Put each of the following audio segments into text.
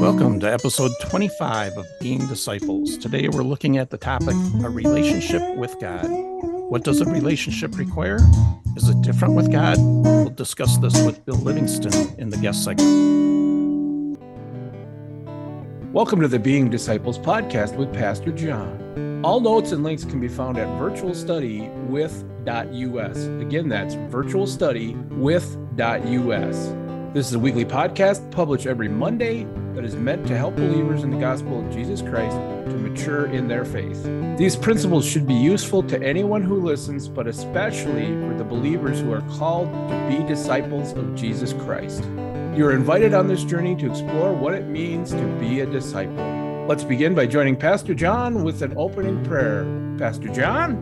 Welcome to episode 25 of Being Disciples. Today we're looking at the topic, a relationship with God. What does a relationship require? Is it different with God? We'll discuss this with Bill Livingston in the guest segment. Welcome to the Being Disciples podcast with Pastor John. All notes and links can be found at virtualstudywith.us. Again, that's virtualstudywith.us. This is a weekly podcast published every Monday that is meant to help believers in the gospel of Jesus Christ to mature in their faith. These principles should be useful to anyone who listens, but especially for the believers who are called to be disciples of Jesus Christ. You are invited on this journey to explore what it means to be a disciple. Let's begin by joining Pastor John with an opening prayer. Pastor John?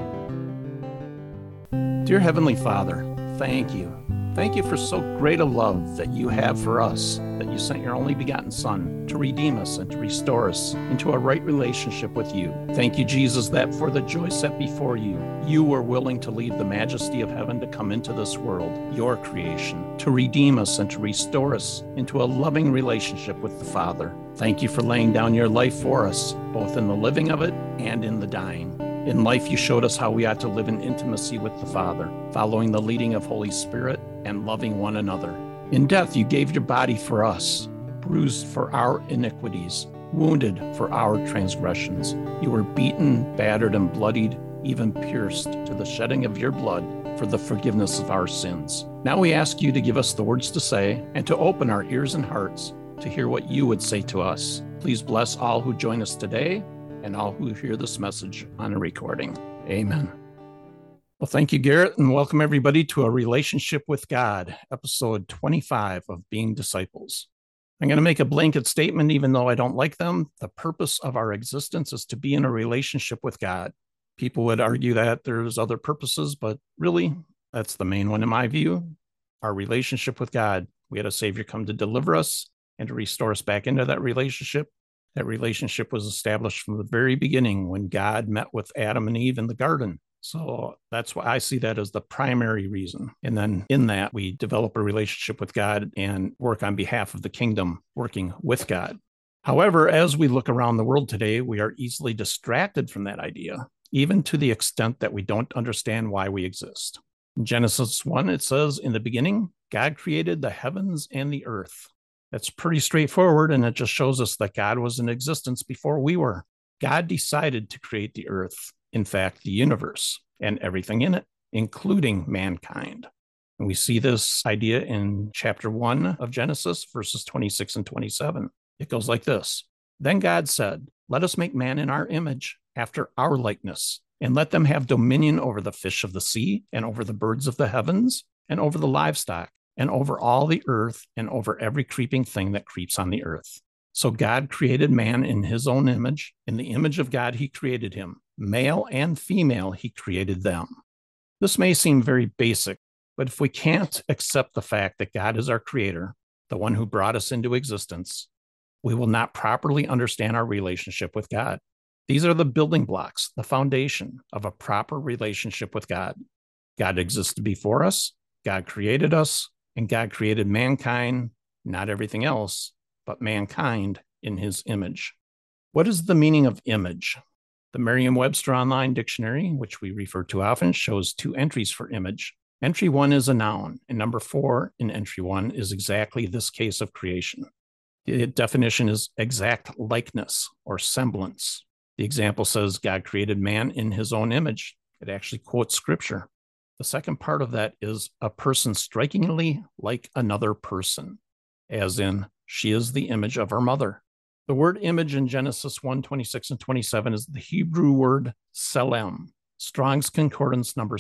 Dear Heavenly Father, thank you. Thank you for so great a love that you have for us, that you sent your only begotten Son to redeem us and to restore us into a right relationship with you. Thank you, Jesus, that for the joy set before you, you were willing to leave the majesty of heaven to come into this world, your creation, to redeem us and to restore us into a loving relationship with the Father. Thank you for laying down your life for us, both in the living of it and in the dying. In life, you showed us how we ought to live in intimacy with the Father, following the leading of Holy Spirit and loving one another. In death, you gave your body for us, bruised for our iniquities, wounded for our transgressions. You were beaten, battered, and bloodied, even pierced to the shedding of your blood for the forgiveness of our sins. Now we ask you to give us the words to say and to open our ears and hearts to hear what you would say to us. Please bless all who join us today and all who hear this message on a recording. Amen. Well, thank you, Garrett, and welcome everybody to A Relationship with God, episode 25 of Being Disciples. I'm going to make a blanket statement, even though I don't like them. The purpose of our existence is to be in a relationship with God. People would argue that there's other purposes, but really, that's the main one in my view. Our relationship with God. We had a Savior come to deliver us and to restore us back into that relationship. That relationship was established from the very beginning when God met with Adam and Eve in the garden. So that's why I see that as the primary reason. And then in that, we develop a relationship with God and work on behalf of the kingdom, working with God. However, as we look around the world today, we are easily distracted from that idea, even to the extent that we don't understand why we exist. In Genesis 1, it says, in the beginning, God created the heavens and the earth. That's pretty straightforward, and it just shows us that God was in existence before we were. God decided to create the earth, in fact, the universe, and everything in it, including mankind. And we see this idea in chapter 1 of Genesis, verses 26 and 27. It goes like this. Then God said, let us make man in our image, after our likeness, and let them have dominion over the fish of the sea, and over the birds of the heavens, and over the livestock, and over all the earth, and over every creeping thing that creeps on the earth. So God created man in his own image. In the image of God, he created him. Male and female, he created them. This may seem very basic, but if we can't accept the fact that God is our creator, the one who brought us into existence, we will not properly understand our relationship with God. These are the building blocks, the foundation of a proper relationship with God. God existed before us, God created us, and God created mankind, not everything else, but mankind in his image. What is the meaning of image? The Merriam-Webster Online Dictionary, which we refer to often, shows two entries for image. Entry 1 is a noun, and number 4 in entry 1 is exactly this case of creation. The definition is exact likeness or semblance. The example says God created man in his own image. It actually quotes scripture. The second part of that is a person strikingly like another person, as in, she is the image of her mother. The word image in Genesis 1, 26 and 27 is the Hebrew word selem, Strong's Concordance number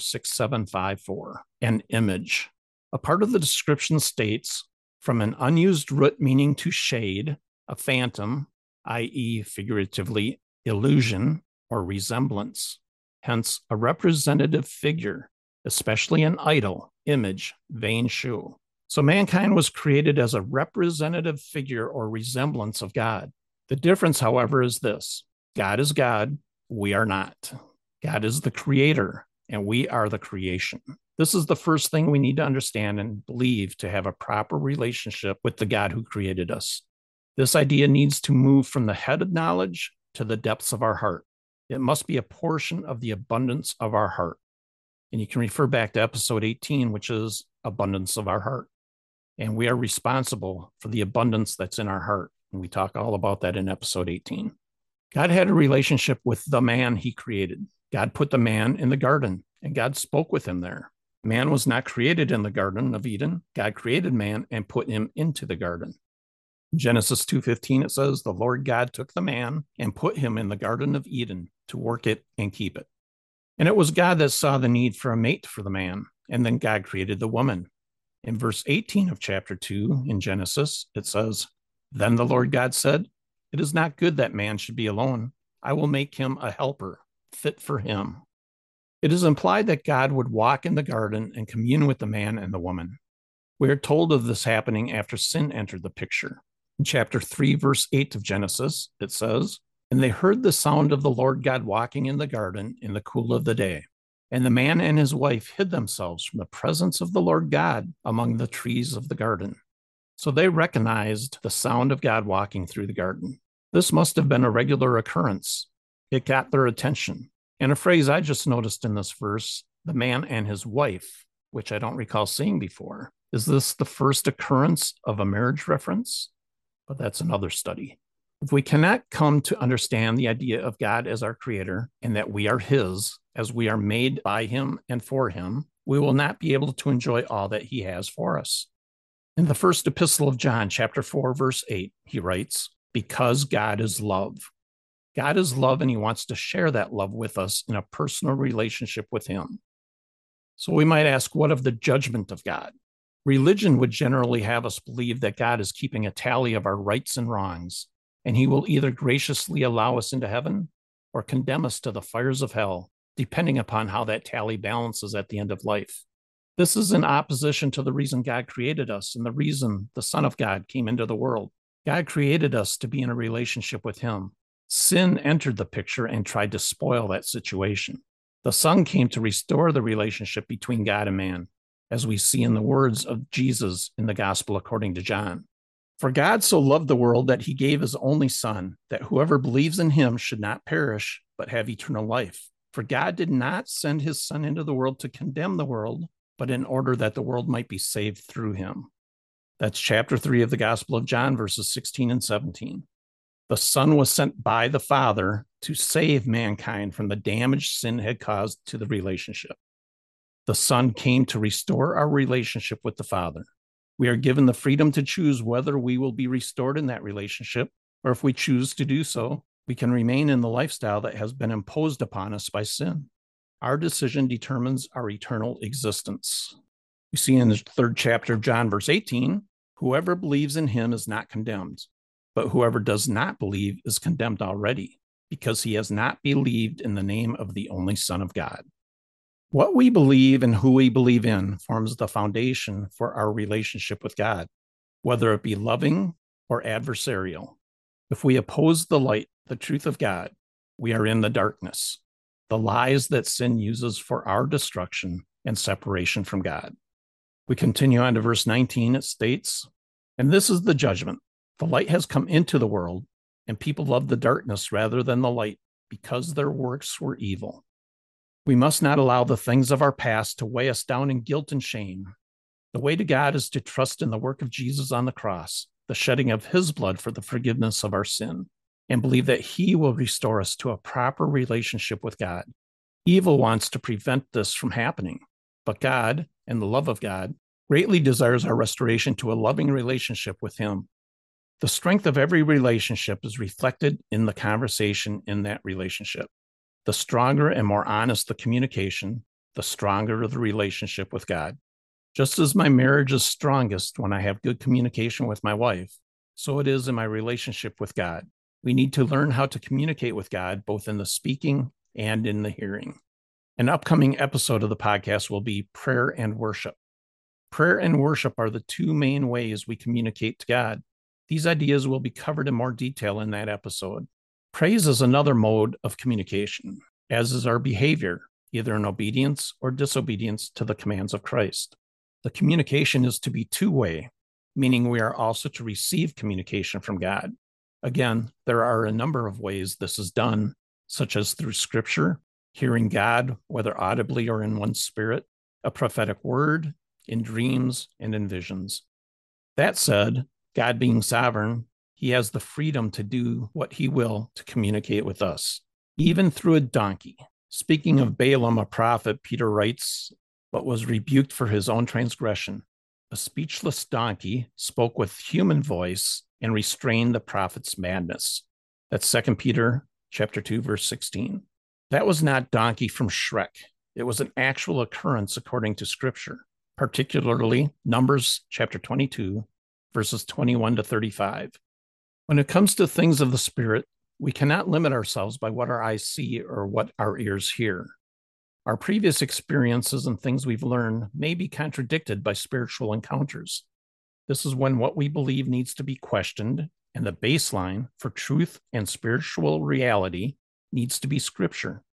6754, an image. A part of the description states, from an unused root meaning to shade, a phantom, i.e. figuratively illusion or resemblance, hence a representative figure, especially an idol, image, vain show. So mankind was created as a representative figure or resemblance of God. The difference, however, is this. God is God, we are not. God is the creator, and we are the creation. This is the first thing we need to understand and believe to have a proper relationship with the God who created us. This idea needs to move from the head of knowledge to the depths of our heart. It must be a portion of the abundance of our heart. And you can refer back to episode 18, which is abundance of our heart. And we are responsible for the abundance that's in our heart. And we talk all about that in episode 18. God had a relationship with the man he created. God put the man in the garden, and God spoke with him there. Man was not created in the Garden of Eden. God created man and put him into the garden. In Genesis 2:15, it says, "The Lord God took the man and put him in the Garden of Eden to work it and keep it." And it was God that saw the need for a mate for the man, and then God created the woman. In verse 18 of chapter 2 in Genesis, it says, "Then the Lord God said, 'It is not good that man should be alone. I will make him a helper fit for him.'" It is implied that God would walk in the garden and commune with the man and the woman. We are told of this happening after sin entered the picture. In chapter 3, verse 8 of Genesis, it says, "And they heard the sound of the Lord God walking in the garden in the cool of the day. And the man and his wife hid themselves from the presence of the Lord God among the trees of the garden." So they recognized the sound of God walking through the garden. This must have been a regular occurrence. It got their attention. And a phrase I just noticed in this verse, the man and his wife, which I don't recall seeing before. Is this the first occurrence of a marriage reference? But that's another study. If we cannot come to understand the idea of God as our creator and that we are his, as we are made by him and for him, we will not be able to enjoy all that he has for us. In the first epistle of John, chapter 4, verse 8, he writes, "Because God is love." God is love, and he wants to share that love with us in a personal relationship with him. So we might ask, what of the judgment of God? Religion would generally have us believe that God is keeping a tally of our rights and wrongs, and he will either graciously allow us into heaven or condemn us to the fires of hell, depending upon how that tally balances at the end of life. This is in opposition to the reason God created us and the reason the Son of God came into the world. God created us to be in a relationship with him. Sin entered the picture and tried to spoil that situation. The Son came to restore the relationship between God and man, as we see in the words of Jesus in the Gospel according to John. "For God so loved the world that he gave his only Son, that whoever believes in him should not perish, but have eternal life. For God did not send his Son into the world to condemn the world, but in order that the world might be saved through him." That's chapter 3 of the Gospel of John, verses 16 and 17. The Son was sent by the Father to save mankind from the damage sin had caused to the relationship. The Son came to restore our relationship with the Father. We are given the freedom to choose whether we will be restored in that relationship, or if we choose to do so, we can remain in the lifestyle that has been imposed upon us by sin. Our decision determines our eternal existence. We see in the 3rd chapter of John, verse 18, "Whoever believes in him is not condemned, but whoever does not believe is condemned already, because he has not believed in the name of the only Son of God." What we believe and who we believe in forms the foundation for our relationship with God, whether it be loving or adversarial. If we oppose the light, the truth of God, we are in the darkness, the lies that sin uses for our destruction and separation from God. We continue on to verse 19. It states, "And this is the judgment. The light has come into the world, and people love the darkness rather than the light, because their works were evil." We must not allow the things of our past to weigh us down in guilt and shame. The way to God is to trust in the work of Jesus on the cross, the shedding of his blood for the forgiveness of our sin, and believe that he will restore us to a proper relationship with God. Evil wants to prevent this from happening, but God, and the love of God, greatly desires our restoration to a loving relationship with him. The strength of every relationship is reflected in the conversation in that relationship. The stronger and more honest the communication, the stronger the relationship with God. Just as my marriage is strongest when I have good communication with my wife, so it is in my relationship with God. We need to learn how to communicate with God, both in the speaking and in the hearing. An upcoming episode of the podcast will be prayer and worship. Prayer and worship are the two main ways we communicate to God. These ideas will be covered in more detail in that episode. Praise is another mode of communication, as is our behavior, either in obedience or disobedience to the commands of Christ. The communication is to be two-way. meaning we are also to receive communication from God. Again, there are a number of ways this is done, such as through Scripture, hearing God, whether audibly or in one's spirit, a prophetic word, in dreams, and in visions. That said, God being sovereign, he has the freedom to do what he will to communicate with us, even through a donkey. Speaking of Balaam, a prophet, Peter writes, but was rebuked for his own transgression. A speechless donkey spoke with human voice and restrained the prophet's madness. That's 2 Peter chapter 2, verse 16. That was not Donkey from Shrek. It was an actual occurrence according to Scripture, particularly Numbers chapter 22, verses 21 to 35. When it comes to things of the Spirit, we cannot limit ourselves by what our eyes see or what our ears hear. Our previous experiences and things we've learned may be contradicted by spiritual encounters. This is when what we believe needs to be questioned, and the baseline for truth and spiritual reality needs to be Scripture.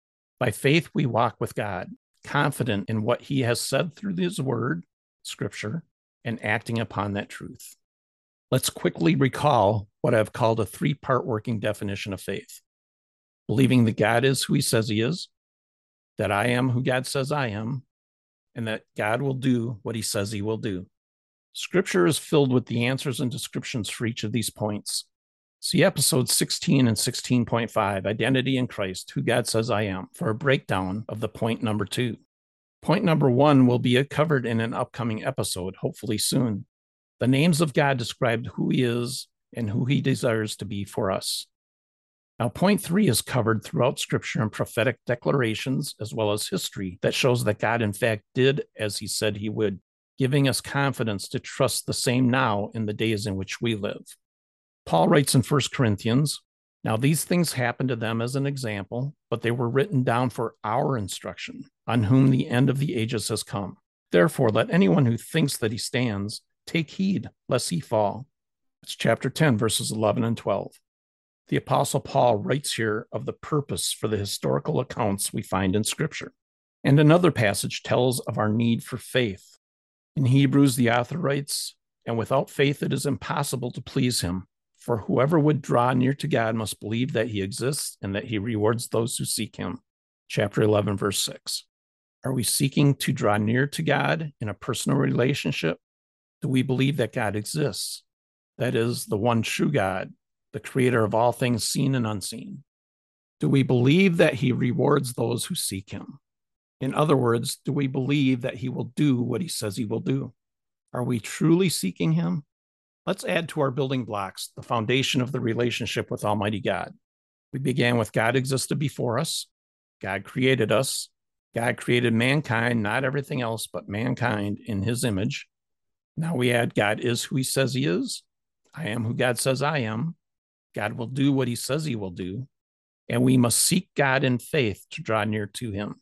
By faith, we walk with God, confident in what he has said through his word, Scripture, and acting upon that truth. Let's quickly recall what I've called a three-part working definition of faith. Believing that God is who he says he is, that I am who God says I am, and that God will do what he says he will do. Scripture is filled with the answers and descriptions for each of these points. See episodes 16 and 16.5, Identity in Christ, Who God Says I Am, for a breakdown of the point number 2. Point number 1 will be covered in an upcoming episode, hopefully soon. The names of God describe who he is and who he desires to be for us. Now, point 3 is covered throughout Scripture and prophetic declarations, as well as history that shows that God, in fact, did as he said he would, giving us confidence to trust the same now in the days in which we live. Paul writes in 1 Corinthians, now these things happened to them as an example, but they were written down for our instruction, on whom the end of the ages has come. Therefore, let anyone who thinks that he stands take heed, lest he fall. It's chapter 10, verses 11 and 12. The Apostle Paul writes here of the purpose for the historical accounts we find in Scripture. And another passage tells of our need for faith. In Hebrews, the author writes, and without faith it is impossible to please him. For whoever would draw near to God must believe that he exists and that he rewards those who seek him. Chapter 11, verse 6. Are we seeking to draw near to God in a personal relationship? Do we believe that God exists? That is, the one true God, the creator of all things seen and unseen. Do we believe that he rewards those who seek him? In other words, do we believe that he will do what he says he will do? Are we truly seeking him? Let's add to our building blocks the foundation of the relationship with Almighty God. We began with God existed before us. God created us. God created mankind, not everything else, but mankind in his image. Now we add God is who he says he is. I am who God says I am. God will do what he says he will do. And we must seek God in faith to draw near to him.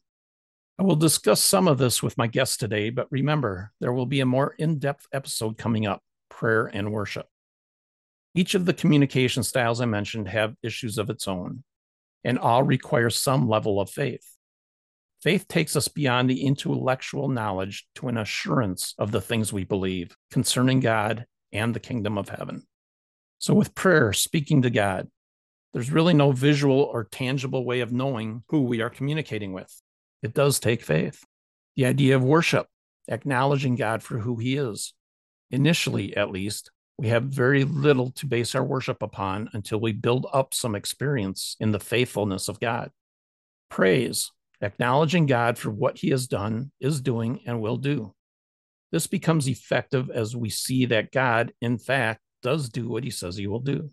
I will discuss some of this with my guests today, but remember, there will be a more in-depth episode coming up. Prayer and worship. Each of the communication styles I mentioned have issues of its own, and all require some level of faith. Faith takes us beyond the intellectual knowledge to an assurance of the things we believe concerning God and the kingdom of heaven. So with prayer, speaking to God, there's really no visual or tangible way of knowing who we are communicating with. It does take faith. The idea of worship, acknowledging God for who he is. Initially, at least, we have very little to base our worship upon until we build up some experience in the faithfulness of God. Praise, acknowledging God for what he has done, is doing, and will do. This becomes effective as we see that God, in fact, does do what he says he will do.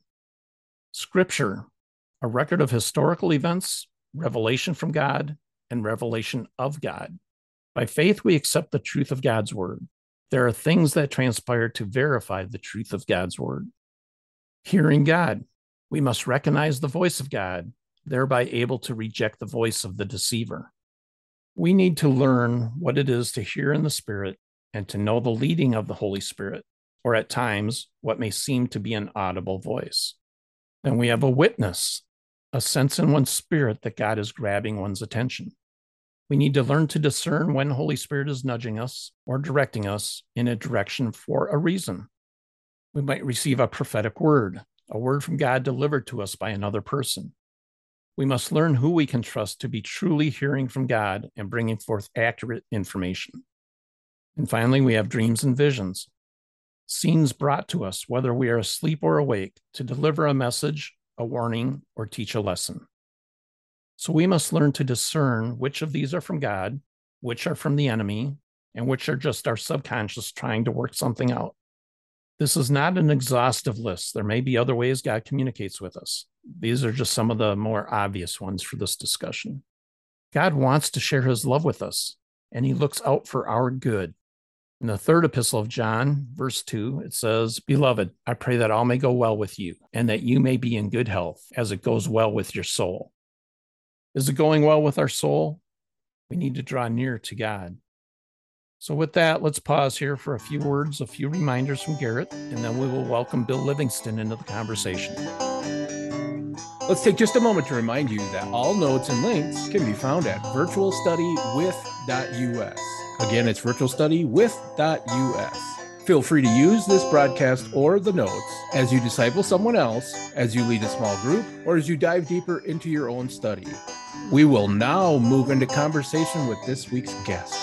Scripture, a record of historical events, revelation from God, and revelation of God. By faith, we accept the truth of God's word. There are things that transpire to verify the truth of God's word. Hearing God, we must recognize the voice of God, thereby able to reject the voice of the deceiver. We need to learn what it is to hear in the Spirit and to know the leading of the Holy Spirit, or at times, what may seem to be an audible voice. Then we have a witness, a sense in one's spirit that God is grabbing one's attention. We need to learn to discern when Holy Spirit is nudging us or directing us in a direction for a reason. We might receive a prophetic word, a word from God delivered to us by another person. We must learn who we can trust to be truly hearing from God and bringing forth accurate information. And finally, we have dreams and visions, scenes brought to us, whether we are asleep or awake, to deliver a message, a warning, or teach a lesson. So we must learn to discern which of these are from God, which are from the enemy, and which are just our subconscious trying to work something out. This is not an exhaustive list. There may be other ways God communicates with us. These are just some of the more obvious ones for this discussion. God wants to share his love with us, and he looks out for our good. In the third epistle of John, verse 2, it says, "Beloved, I pray that all may go well with you, and that you may be in good health, as it goes well with your soul." Is it going well with our soul? We need to draw near to God. So with that, let's pause here for a few words, a few reminders from Garrett, and then we will welcome Bill Livingston into the conversation. Let's take just a moment to remind you that all notes and links can be found at virtualstudywith.us. Again, it's virtualstudywith.us. Feel free to use this broadcast or the notes as you disciple someone else, as you lead a small group, or as you dive deeper into your own study. We will now move into conversation with this week's guest.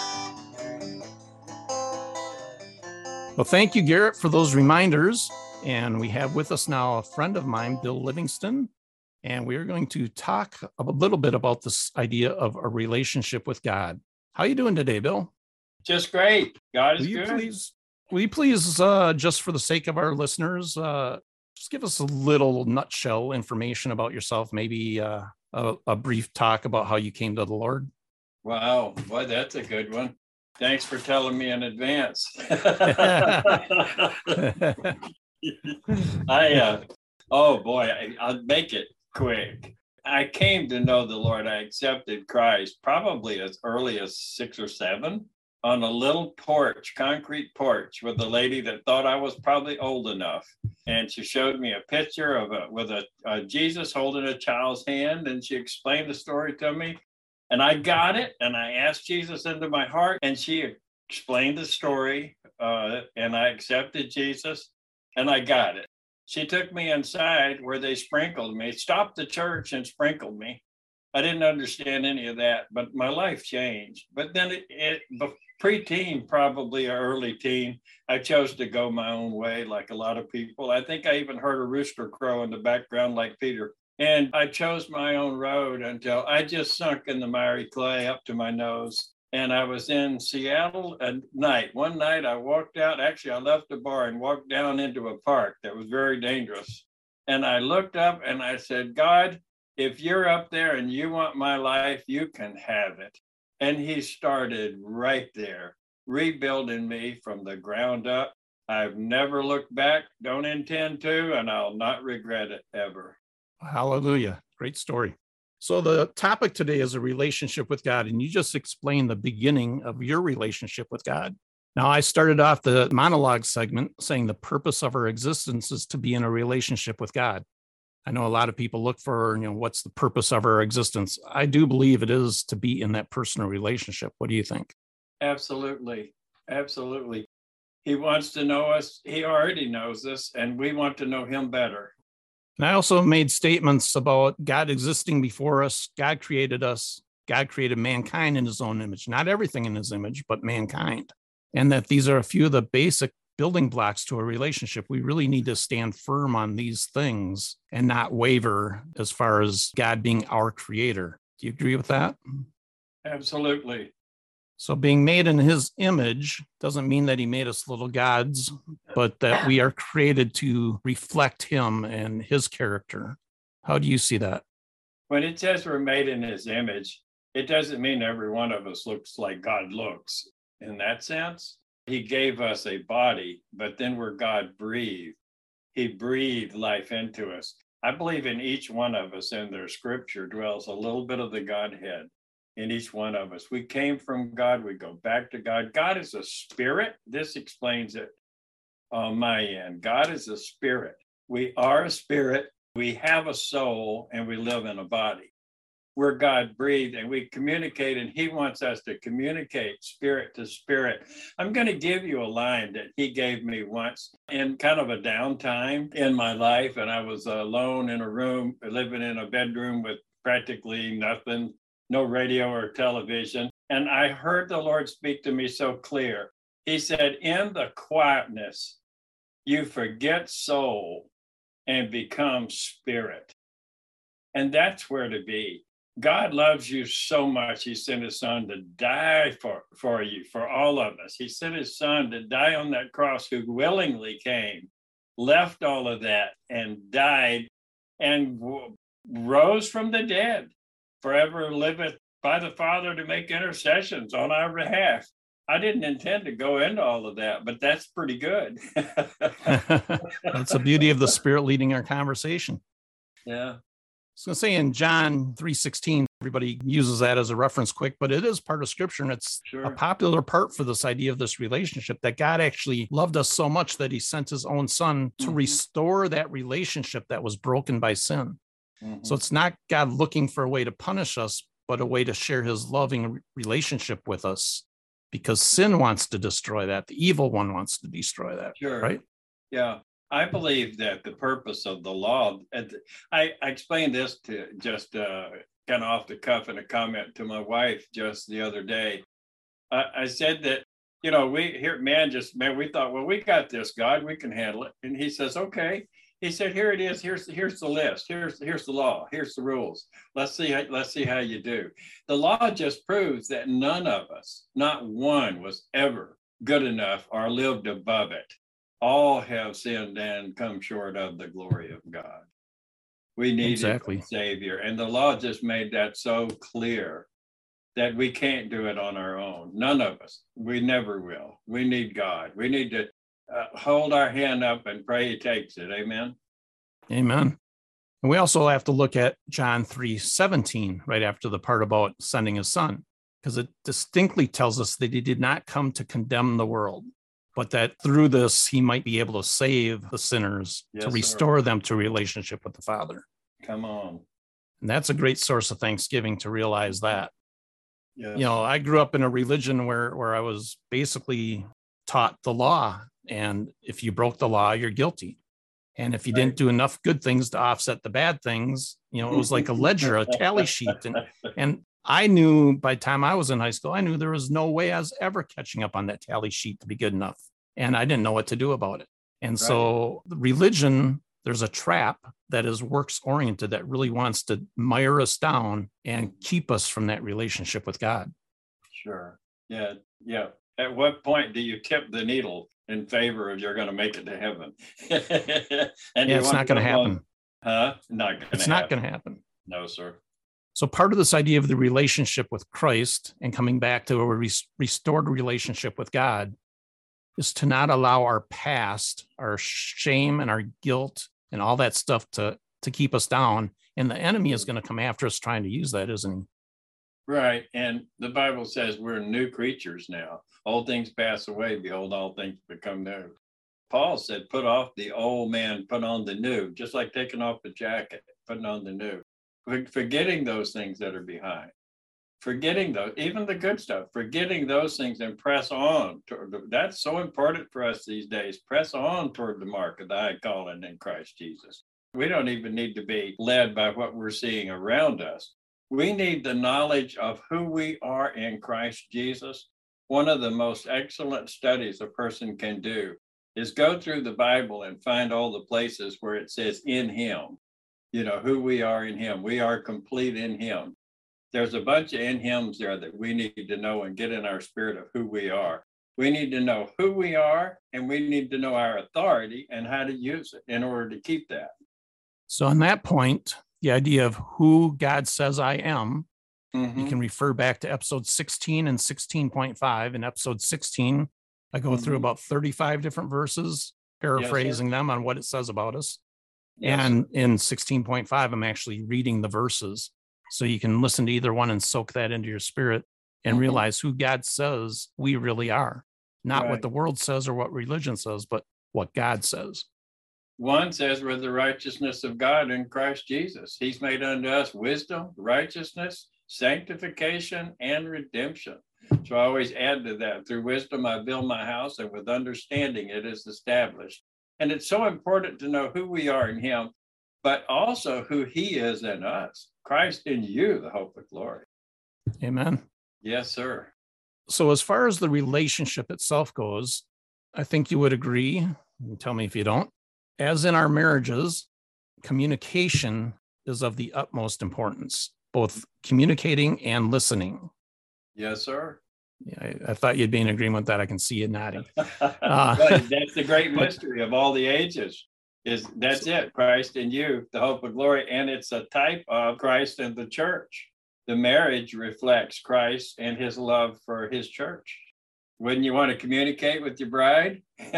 Well, thank you, Garrett, for those reminders. And we have with us now a friend of mine, Bill Livingston, and we are going to talk a little bit about this idea of a relationship with God. How are you doing today, Bill? Just great. God is good. Will you please, just for the sake of our listeners, just give us a little nutshell information about yourself, maybe a brief talk about how you came to the Lord? Wow, boy, that's a good one. Thanks for telling me in advance. I'll make it quick. I came to know the Lord. I accepted Christ probably as early as 6 or 7 on a little porch, concrete porch, with a lady that thought I was probably old enough. And she showed me a picture of a Jesus holding a child's hand, and she explained the story to me. And I got it, and I asked Jesus into my heart, and she explained the story, and I accepted Jesus, and I got it. She took me inside where they sprinkled me, stopped the church and sprinkled me. I didn't understand any of that, but my life changed. But then pre-teen, probably or early teen, I chose to go my own way like a lot of people. I think I even heard a rooster crow in the background like Peter. And I chose my own road until I just sunk in the miry clay up to my nose. And I was in Seattle at night. One night I walked out. Actually, I left the bar and walked down into a park that was very dangerous. And I looked up and I said, God, if you're up there and you want my life, you can have it. And he started right there, rebuilding me from the ground up. I've never looked back, don't intend to, and I'll not regret it ever. Hallelujah. Great story. So the topic today is a relationship with God, and you just explained the beginning of your relationship with God. Now, I started off the monologue segment saying the purpose of our existence is to be in a relationship with God. I know a lot of people look for, what's the purpose of our existence? I do believe it is to be in that personal relationship. What do you think? Absolutely. Absolutely. He wants to know us. He already knows us, and we want to know him better. And I also made statements about God existing before us. God created us. God created mankind in his own image, not everything in his image, but mankind. And that these are a few of the basic building blocks to a relationship. We really need to stand firm on these things and not waver as far as God being our creator. Do you agree with that? Absolutely. So being made in his image doesn't mean that he made us little gods, but that we are created to reflect him and his character. How do you see that? When it says we're made in his image, it doesn't mean every one of us looks like God looks. In that sense, he gave us a body, but then we're God breathed. He breathed life into us. I believe in each one of us, in their scripture dwells a little bit of the Godhead in each one of us. We came from God, we go back to God. God is a spirit. This explains it on my end. God is a spirit. We are a spirit, we have a soul, and we live in a body. we're God breathed and we communicate, and he wants us to communicate spirit to spirit. I'm going to give you a line that he gave me once in kind of a downtime in my life. And I was alone in a room, living in a bedroom with practically nothing, no radio or television. And I heard the Lord speak to me so clear. He said, in the quietness, you forget soul and become spirit. And that's where to be. God loves you so much. He sent his son to die for you, for all of us. He sent his son to die on that cross, who willingly came, left all of that and died and rose from the dead, forever liveth by the Father to make intercessions on our behalf. I didn't intend to go into all of that, but that's pretty good. That's the beauty of the Spirit leading our conversation. Yeah. I was going to say in John 3:16, everybody uses that as a reference quick, but it is part of Scripture, and it's a popular part for this idea of this relationship, that God actually loved us so much that he sent his own son to restore that relationship that was broken by sin. So it's not God looking for a way to punish us, but a way to share his loving relationship with us, because sin wants to destroy that. The evil one wants to destroy that. Sure. Right? Yeah. I believe that the purpose of the law, I explained this to just kind of off the cuff in a comment to my wife just the other day. I said that, we thought, well, we got this, God, we can handle it. And he says, okay. He said, here it is. Here's the list. Here's the law. Here's the rules. Let's see how you do. The law just proves that none of us, not one, was ever good enough or lived above it. All have sinned and come short of the glory of God. We need a Savior. And the law just made that so clear that we can't do it on our own. None of us. We never will. We need God. We need to hold our hand up and pray he takes it. Amen. Amen. And we also have to look at John 3:17, right after the part about sending his son, because it distinctly tells us that he did not come to condemn the world, but that through this, he might be able to save the sinners, to restore them to a relationship with the Father. Come on. And that's a great source of thanksgiving to realize that. Yes. I grew up in a religion where I was basically taught the law. And if you broke the law, you're guilty. And if you didn't do enough good things to offset the bad things, it was like a ledger, a tally sheet. And I knew by the time I was in high school, I knew there was no way I was ever catching up on that tally sheet to be good enough. And I didn't know what to do about it. And so the religion, there's a trap that is works oriented that really wants to mire us down and keep us from that relationship with God. Sure. Yeah. Yeah. At what point do you tip the needle in favor of you're going to make it to heaven? And it's not going to happen. It's not going to happen. No, sir. So part of this idea of the relationship with Christ and coming back to a restored relationship with God is to not allow our past, our shame and our guilt and all that stuff to keep us down. And the enemy is going to come after us trying to use that, isn't he? Right. And the Bible says we're new creatures now. Old things pass away. Behold, all things become new. Paul said, put off the old man, put on the new, just like taking off the jacket, putting on the new. Forgetting those things that are behind. Forgetting those, even the good stuff, forgetting those things and press on. That's so important for us these days. Press on toward the mark of the high calling in Christ Jesus. We don't even need to be led by what we're seeing around us. We need the knowledge of who we are in Christ Jesus. One of the most excellent studies a person can do is go through the Bible and find all the places where it says in him, who we are in him. We are complete in him. There's a bunch of in hims there that we need to know and get in our spirit of who we are. We need to know who we are, and we need to know our authority and how to use it in order to keep that. So on that point, the idea of who God says I am, you can refer back to episode 16 and 16.5. In episode 16, I go through about 35 different verses, paraphrasing them on what it says about us. Yes. And in 16.5, I'm actually reading the verses. So you can listen to either one and soak that into your spirit and realize who God says we really are. Not what the world says or what religion says, but what God says. 1 says we're the righteousness of God in Christ Jesus. He's made unto us wisdom, righteousness, sanctification, and redemption. So I always add to that. Through wisdom, I build my house, and with understanding, it is established. And it's so important to know who we are in him, but also who he is in us. Christ in you, the hope of glory. Amen. Yes, sir. So as far as the relationship itself goes, I think you would agree, and tell me if you don't, as in our marriages, communication is of the utmost importance, both communicating and listening. Yes, sir. Yeah, I thought you'd be in agreement with that. I can see you nodding. That's the great mystery of all the ages. That's it. Christ in you, the hope of glory. And it's a type of Christ and the church. The marriage reflects Christ and his love for his church. Wouldn't you want to communicate with your bride? You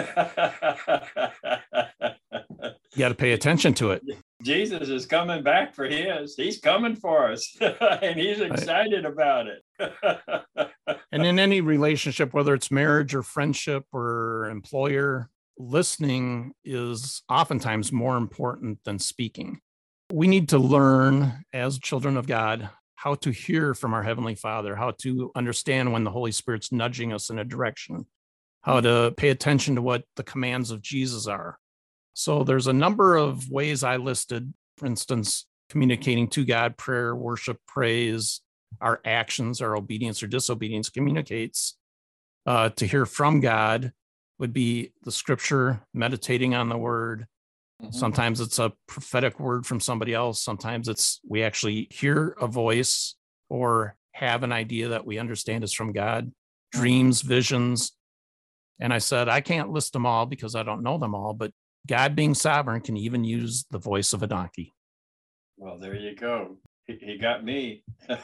got to pay attention to it. Jesus is coming back for his. He's coming for us, and he's excited about it. And in any relationship, whether it's marriage or friendship or employer, listening is oftentimes more important than speaking. We need to learn as children of God how to hear from our Heavenly Father, how to understand when the Holy Spirit's nudging us in a direction, how to pay attention to what the commands of Jesus are. So there's a number of ways I listed, for instance, communicating to God, prayer, worship, praise, our actions, our obedience or disobedience communicates. To hear from God would be the scripture, meditating on the word. Mm-hmm. Sometimes it's a prophetic word from somebody else. Sometimes it's we actually hear a voice or have an idea that we understand is from God, dreams, visions. And I said, I can't list them all because I don't know them all, but God being sovereign can even use the voice of a donkey. Well, there you go. He got me.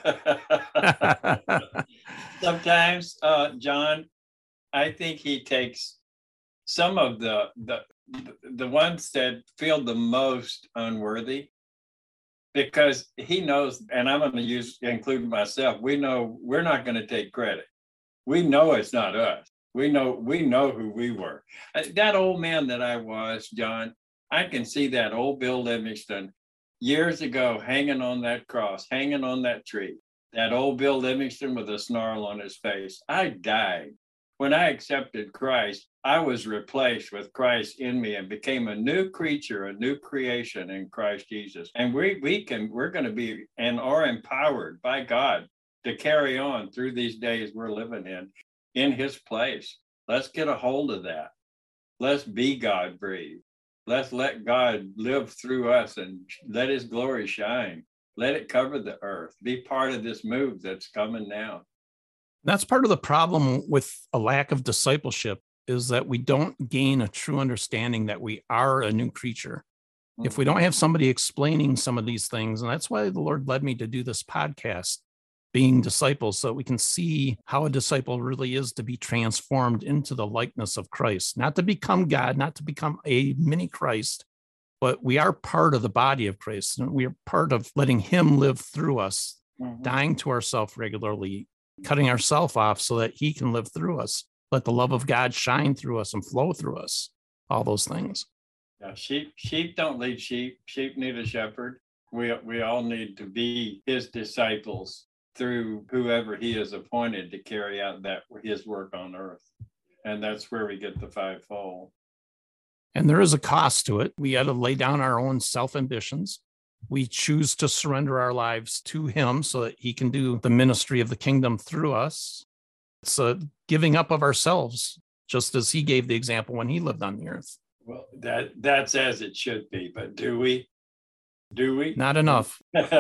Sometimes, John, I think he takes some of the ones that feel the most unworthy, because he knows, and I'm going to include myself. We know we're not going to take credit. We know it's not us. We know who we were. That old man that I was, John, I can see that old Bill Livingston years ago hanging on that cross, hanging on that tree. That old Bill Livingston with a snarl on his face. I died. When I accepted Christ, I was replaced with Christ in me and became a new creature, a new creation in Christ Jesus. And we're going to be and are empowered by God to carry on through these days we're living in his place. Let's get a hold of that. Let's be God-breathed. Let's let God live through us and let his glory shine. Let it cover the earth. Be part of this move that's coming now. That's part of the problem with a lack of discipleship, is that we don't gain a true understanding that we are a new creature. Mm-hmm. If we don't have somebody explaining some of these things, and that's why the Lord led me to do this podcast, Being Disciples, so that we can see how a disciple really is to be transformed into the likeness of Christ, not to become God, not to become a mini Christ, but we are part of the body of Christ. And we are part of letting him live through us, mm-hmm. dying to ourselves regularly, cutting ourselves off so that he can live through us. Let the love of God shine through us and flow through us, all those things. Yeah, sheep don't lead sheep. Sheep need a shepherd. We all need to be his disciples through whoever he has appointed to carry out his work on earth. And that's where we get the fivefold. And there is a cost to it. We got to lay down our own self-ambitions. We choose to surrender our lives to him so that he can do the ministry of the kingdom through us. It's a giving up of ourselves, just as he gave the example when he lived on the earth. Well, that's as it should be, but do we? Not enough.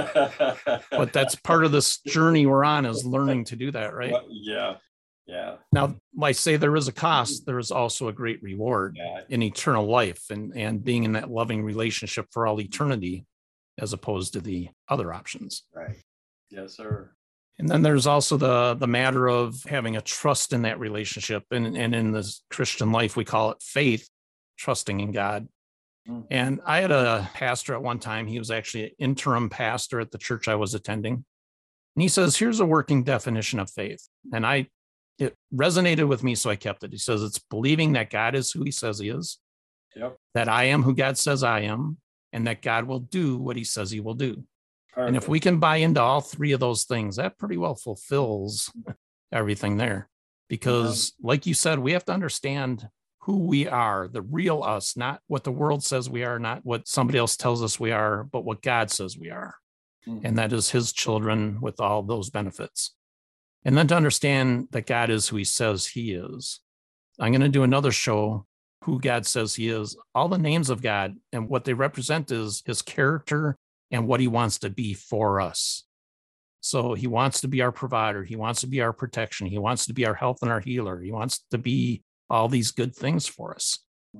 But that's part of this journey we're on, is learning to do that, right? Well, yeah. Now, I say there is a cost. There is also a great reward in eternal life and being in that loving relationship for all eternity, as opposed to the other options. Right. Yes, sir. And then there's also the matter of having a trust in that relationship. And in this Christian life, we call it faith, trusting in God. Mm. And I had a pastor at one time. He was actually an interim pastor at the church I was attending. And he says, here's a working definition of faith. And it resonated with me, so I kept it. He says, it's believing that God is who he says he is, Yep. That I am who God says I am, and that God will do what he says he will do. Perfect. And if we can buy into all three of those things, that pretty well fulfills everything there. Because like you said, we have to understand who we are, the real us, not what the world says we are, not what somebody else tells us we are, but what God says we are. And that is his children with all those benefits. And then to understand that God is who he says he is. I'm going to do another show, who God says he is, all the names of God, and what they represent is his character and what he wants to be for us. So he wants to be our provider. He wants to be our protection. He wants to be our health and our healer. He wants to be all these good things for us.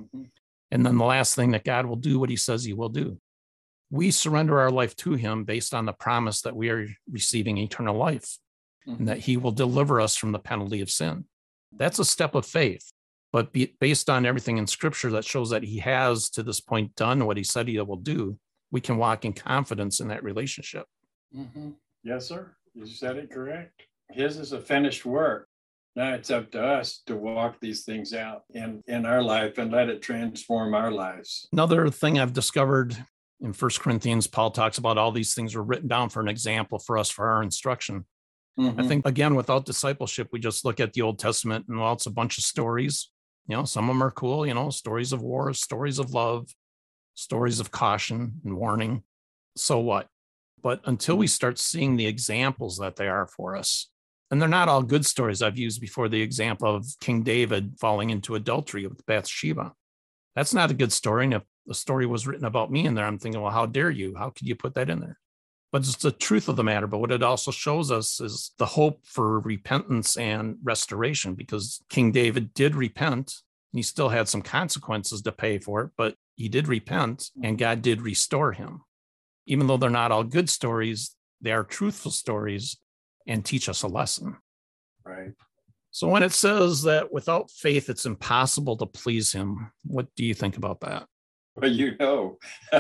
And then the last thing, that God will do what he says he will do. We surrender our life to him based on the promise that we are receiving eternal life and that he will deliver us from the penalty of sin. That's a step of faith, but based on everything in scripture that shows that he has to this point done what he said he will do, we can walk in confidence in that relationship. Yes, sir. You said it correct. His is a finished work. Now it's up to us to walk these things out in our life and let it transform our lives. Another thing I've discovered in 1 Corinthians, Paul talks about all these things were written down for an example for us, for our instruction. I think, again, without discipleship, we just look at the Old Testament and, well, it's a bunch of stories. Some of them are cool, stories of war, stories of love, stories of caution and warning. So what? But until we start seeing the examples that they are for us, and they're not all good stories. I've used before the example of King David falling into adultery with Bathsheba. That's not a good story. And if the story was written about me in there, I'm thinking, well, how dare you? How could you put that in there? But it's the truth of the matter. But what it also shows us is the hope for repentance and restoration, because King David did repent. And he still had some consequences to pay for it, but he did repent and God did restore him. Even though they're not all good stories, they are truthful stories and teach us a lesson. Right. So when it says that without faith, it's impossible to please him, what do you think about that? Well,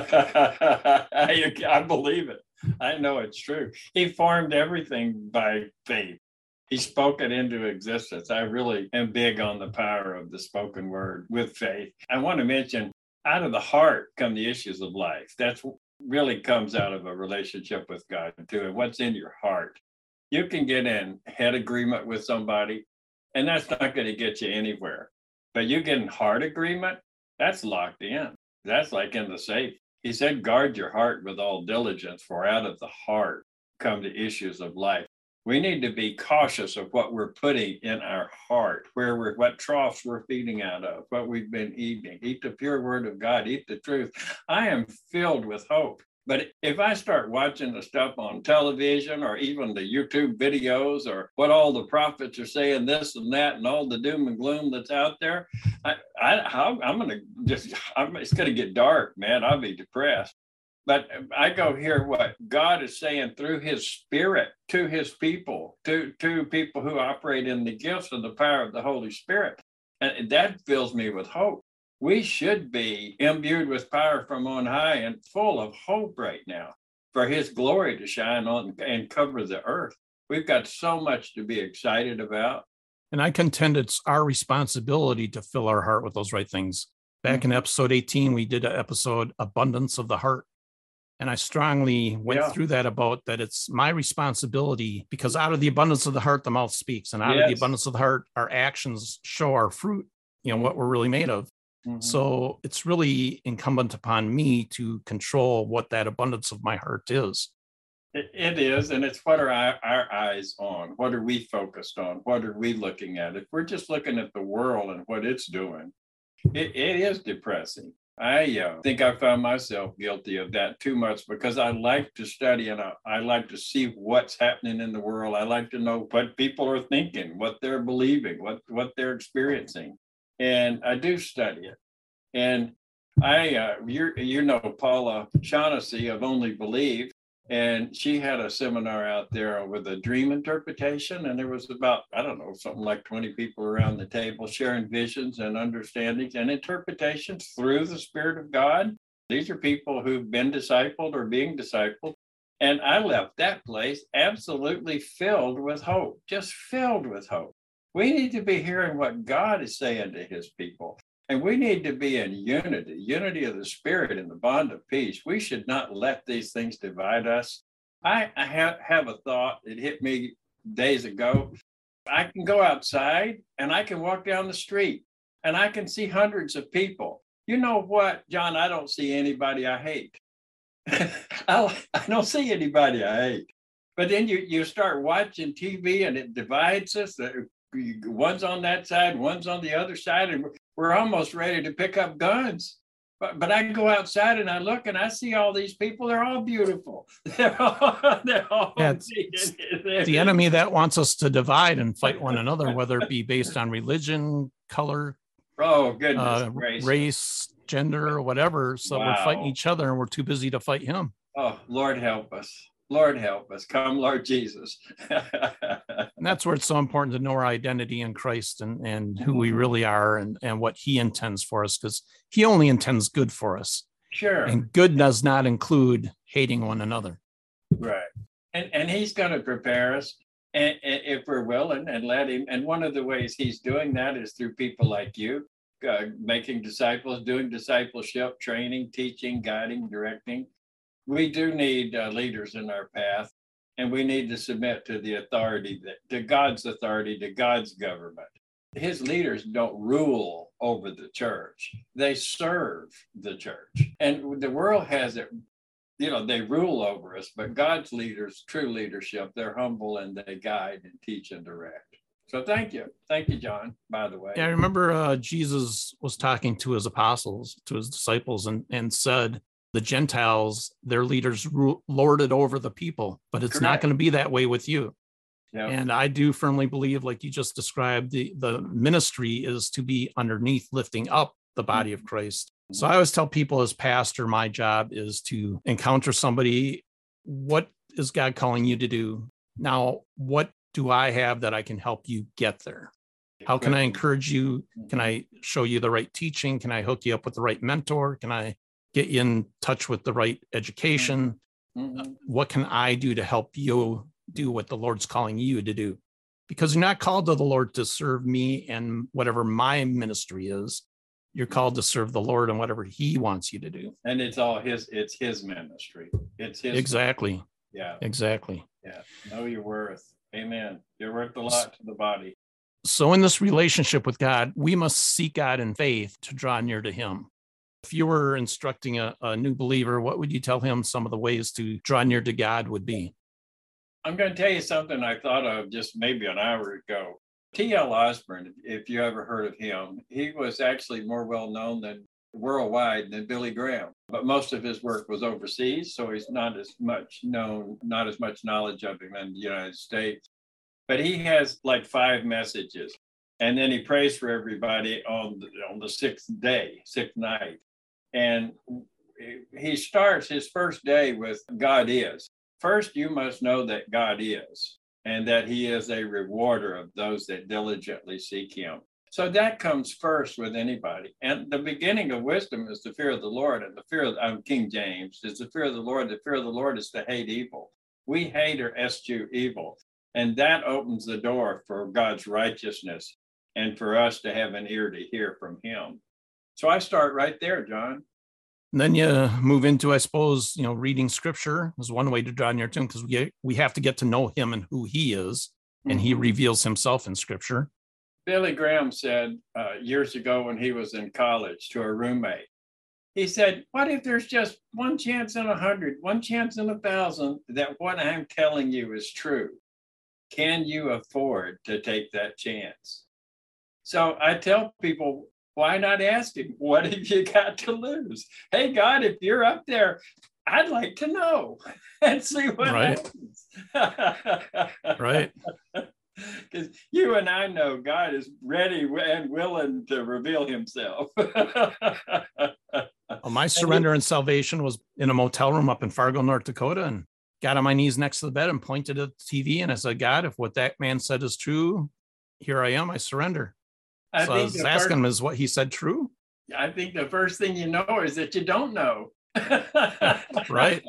I believe it. I know it's true. He formed everything by faith. He spoke it into existence. I really am big on the power of the spoken word with faith. I want to mention, out of the heart come the issues of life. That's really comes out of a relationship with God too. And what's in your heart? You can get in head agreement with somebody, and that's not going to get you anywhere. But you get in heart agreement, that's locked in. That's like in the safe. He said, guard your heart with all diligence, for out of the heart come the issues of life. We need to be cautious of what we're putting in our heart, what troughs we're feeding out of, what we've been eating. Eat the pure word of God, eat the truth. I am filled with hope. But if I start watching the stuff on television or even the YouTube videos or what all the prophets are saying, this and that, and all the doom and gloom that's out there, it's going to get dark, man. I'll be depressed. But I go hear what God is saying through his spirit to his people, to people who operate in the gifts and the power of the Holy Spirit. And that fills me with hope. We should be imbued with power from on high and full of hope right now for his glory to shine on and cover the earth. We've got so much to be excited about. And I contend it's our responsibility to fill our heart with those right things. Back in episode 18, we did an episode, Abundance of the Heart. And I strongly went through that about that it's my responsibility, because out of the abundance of the heart, the mouth speaks. And out of the abundance of the heart, our actions show our fruit, what we're really made of. So it's really incumbent upon me to control what that abundance of my heart is. It is. And it's what are our eyes on? What are we focused on? What are we looking at? If we're just looking at the world and what it's doing, it is depressing. I think I found myself guilty of that too much because I like to study and I like to see what's happening in the world. I like to know what people are thinking, what they're believing, what they're experiencing. And I do study it. And Paula Shaughnessy of Only Believe, and she had a seminar out there with a dream interpretation. And there was about, something like 20 people around the table sharing visions and understandings and interpretations through the Spirit of God. These are people who've been discipled or being discipled. And I left that place absolutely filled with hope, just filled with hope. We need to be hearing what God is saying to his people. And we need to be in unity of the Spirit and the bond of peace. We should not let these things divide us. I have a thought. It hit me days ago. I can go outside and I can walk down the street and I can see hundreds of people. You know what, John? I don't see anybody I hate. I don't see anybody I hate. But then you start watching TV and it divides us. One's on that side, one's on the other side, and we're almost ready to pick up guns. But I go outside and I look and I see all these people. They're all beautiful. They're all it's the enemy that wants us to divide and fight one another, whether it be based on religion, color, race, gender, or whatever. So We're fighting each other and we're too busy to fight him. Oh, Lord, help us. Lord, help us. Come, Lord Jesus. And that's where it's so important to know our identity in Christ and who we really are and what he intends for us, because he only intends good for us. Sure. And good does not include hating one another. Right. And he's going to prepare us, and if we're willing, and let him. And one of the ways he's doing that is through people like you, making disciples, doing discipleship, training, teaching, guiding, directing. We do need leaders in our path, and we need to submit to the authority, to God's authority, to God's government. His leaders don't rule over the church. They serve the church. And the world has it, they rule over us, but God's leaders, true leadership, they're humble and they guide and teach and direct. So thank you. Thank you, John, by the way. Yeah, I remember Jesus was talking to his apostles, to his disciples, and said, the Gentiles, their leaders lord it over the people, but it's not going to be that way with you. Yep. And I do firmly believe, like you just described, the ministry is to be underneath, lifting up the body of Christ. So I always tell people as pastor, my job is to encounter somebody. What is God calling you to do? Now, what do I have that I can help you get there? How can I encourage you? Can I show you the right teaching? Can I hook you up with the right mentor? Can I get you in touch with the right education? What can I do to help you do what the Lord's calling you to do? Because you're not called to the Lord to serve me and whatever my ministry is. You're called to serve the Lord and whatever he wants you to do. And it's his ministry. It's his. Exactly. Ministry. Yeah. Exactly. Yeah. Know your worth. Amen. You're worth a lot to the body. So in this relationship with God, we must seek God in faith to draw near to him. If you were instructing a new believer, what would you tell him some of the ways to draw near to God would be? I'm going to tell you something I thought of just maybe an hour ago. T.L. Osborne, if you ever heard of him, he was actually more well-known than worldwide than Billy Graham. But most of his work was overseas, so he's not as much known, not as much knowledge of him in the United States. But he has like 5 messages. And then he prays for everybody on the 6th night. And he starts his first day with God is. First, you must know that God is, and that he is a rewarder of those that diligently seek him. So that comes first with anybody. And the beginning of wisdom is the fear of the Lord, and the fear of King James is the fear of the Lord. The fear of the Lord is to hate evil. We hate or eschew evil. And that opens the door for God's righteousness and for us to have an ear to hear from him. So I start right there, John. And then you move into, I suppose, reading scripture is one way to draw near to him, because we have to get to know him and who he is, and he reveals himself in scripture. Billy Graham said years ago when he was in college to a roommate, he said, what if there's just one chance in 100, one chance in 1,000 that what I'm telling you is true? Can you afford to take that chance? So I tell people, why not ask him, what have you got to lose? Hey, God, if you're up there, I'd like to know and see what happens. Right. Because you and I know God is ready and willing to reveal himself. My surrender and salvation was in a motel room up in Fargo, North Dakota, and got on my knees next to the bed and pointed at the TV. And I said, God, if what that man said is true, here I am, I surrender. I was asking him, is what he said true? I think the first thing you know is that you don't know. Right.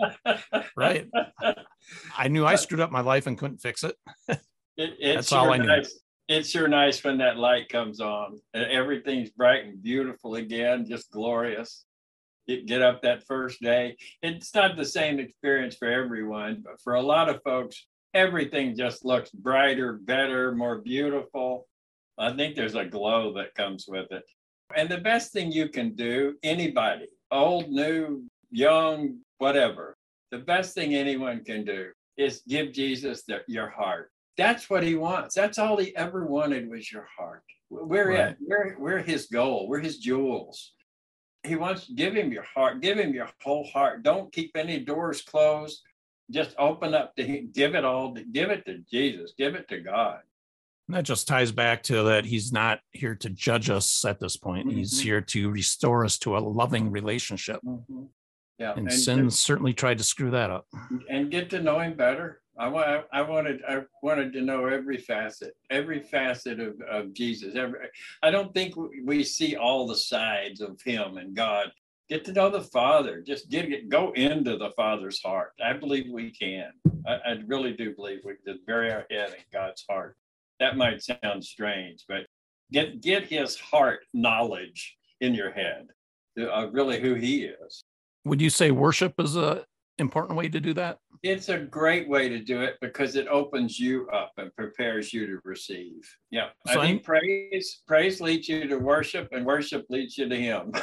I knew I screwed up my life and couldn't fix it. That's all I knew. It's sure nice when that light comes on and everything's bright and beautiful again, just glorious. You get up that first day. It's not the same experience for everyone, but for a lot of folks, everything just looks brighter, better, more beautiful. I think there's a glow that comes with it. And the best thing you can do, anybody, old, new, young, whatever, the best thing anyone can do is give Jesus your heart. That's what he wants. That's all he ever wanted was your heart. We're his goal. We're his jewels. He wants to give him your heart, give him your whole heart. Don't keep any doors closed. Just open up to him. Give it all. Give it to Jesus. Give it to God. And that just ties back to that he's not here to judge us at this point. Mm-hmm. He's here to restore us to a loving relationship. Mm-hmm. Yeah, and sin certainly tried to screw that up. And get to know him better. I wanted to know every facet of Jesus. I don't think we see all the sides of him and God. Get to know the Father. Just go into the Father's heart. I believe we can. I really do believe we can bury our head in God's heart. That might sound strange, but get his heart knowledge in your head of really who he is. Would you say worship is an important way to do that? It's a great way to do it because it opens you up and prepares you to receive. Yeah. So I think praise leads you to worship and worship leads you to him.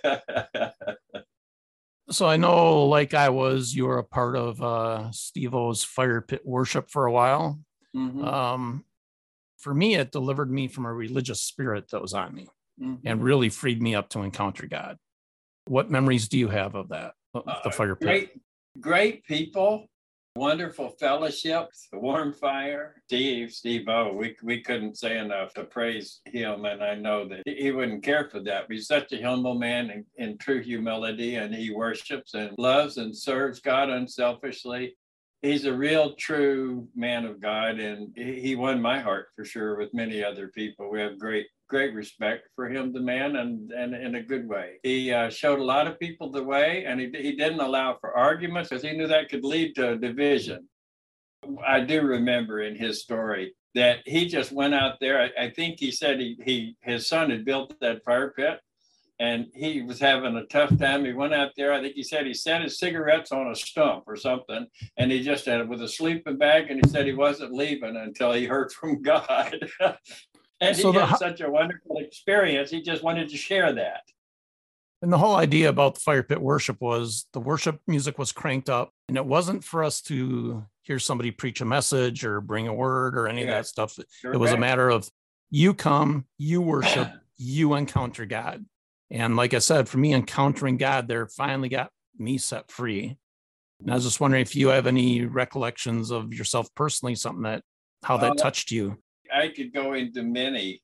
So I know, like you were a part of Steve-O's fire pit worship for a while. Mm-hmm. For me, it delivered me from a religious spirit that was on me and really freed me up to encounter God. What memories do you have of that, the fire pit? Great people, wonderful fellowship, the warm fire. Steve-O, we couldn't say enough to praise him, and I know that he wouldn't care for that. But he's such a humble man in true humility, and he worships and loves and serves God unselfishly. He's a real true man of God, and he won my heart for sure with many other people. We have great respect for him, the man, and in a good way. He showed a lot of people the way, and he didn't allow for arguments because he knew that could lead to a division. I do remember in his story that he just went out there. I think he said his son had built that fire pit, and he was having a tough time. He went out there. I think he said he set his cigarettes on a stump or something, and he just had it with a sleeping bag, and he said he wasn't leaving until he heard from God. And he had such a wonderful experience. He just wanted to share that. And the whole idea about the fire pit worship was the worship music was cranked up, and it wasn't for us to hear somebody preach a message or bring a word or any of that stuff. It was a matter of you come, you worship, you encounter God. And like I said, for me, encountering God there finally got me set free. And I was just wondering if you have any recollections of yourself personally, how that touched you. I could go into many,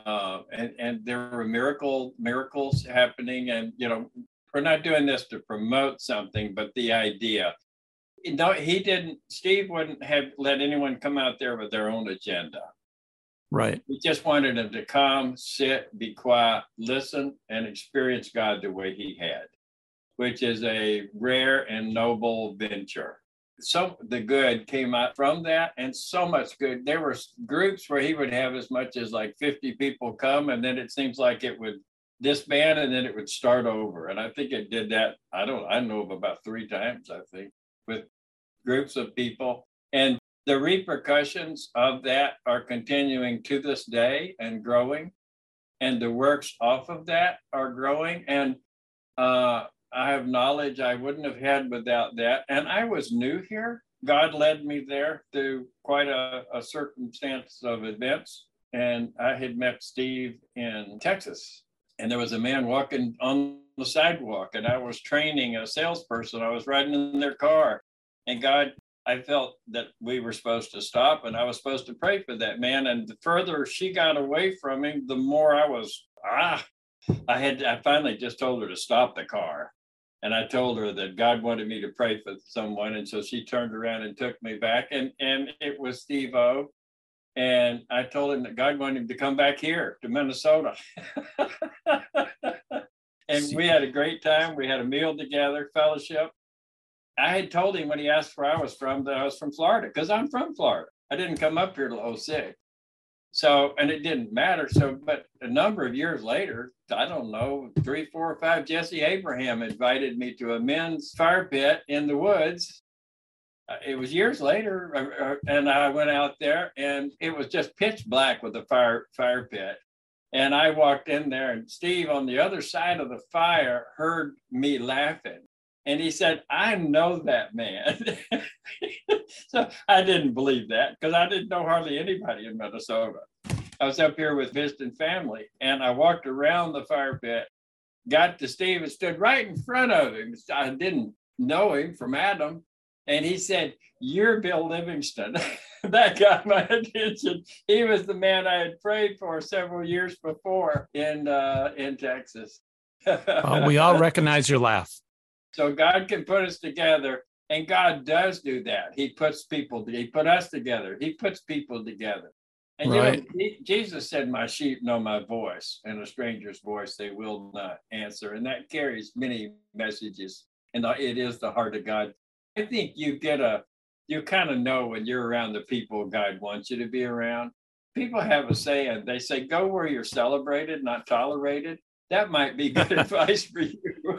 and there were miracles happening. And, we're not doing this to promote something, but the idea. No, Steve wouldn't have let anyone come out there with their own agenda. Right. He just wanted them to come, sit, be quiet, listen, and experience God the way he had, which is a rare and noble venture. So the good came out from that, and so much good. There were groups where he would have as much as like 50 people come, and then it seems like it would disband, and then it would start over. And I think it did that. I know of about 3 times, I think, with groups of people. And the repercussions of that are continuing to this day and growing, and the works off of that are growing. And I have knowledge I wouldn't have had without that. And I was new here. God led me there through quite a circumstance of events. And I had met Steve in Texas. And there was a man walking on the sidewalk, and I was training a salesperson. I was riding in their car. And God, I felt that we were supposed to stop, and I was supposed to pray for that man. And the further she got away from him, the more I was, I finally just told her to stop the car. And I told her that God wanted me to pray for someone. And so she turned around and took me back. And it was Steve-O. And I told him that God wanted him to come back here to Minnesota. And we had a great time. We had a meal together, fellowship. I had told him when he asked where I was from that I was from Florida, because I'm from Florida. I didn't come up here till 2006. So, and it didn't matter. So, but a number of years later, I don't know, 3, 4, or 5, Jesse Abraham invited me to a men's fire pit in the woods. It was years later, and I went out there, and it was just pitch black with the fire pit. And I walked in there, and Steve on the other side of the fire heard me laughing. And he said, I know that man. So I didn't believe that because I didn't know hardly anybody in Minnesota. I was up here with visiting family, and I walked around the fire pit, got to Steve and stood right in front of him. I didn't know him from Adam. And he said, you're Bill Livingston. That got my attention. He was the man I had prayed for several years before in Texas. We all recognize your laugh. So God can put us together, and God does do that. He put us together. He puts people together. And right. Jesus said, my sheep know my voice, and a stranger's voice they will not answer. And that carries many messages. And it is the heart of God. I think you kind of know when you're around the people God wants you to be around. People have a saying, they say, go where you're celebrated, not tolerated. That might be good advice for you.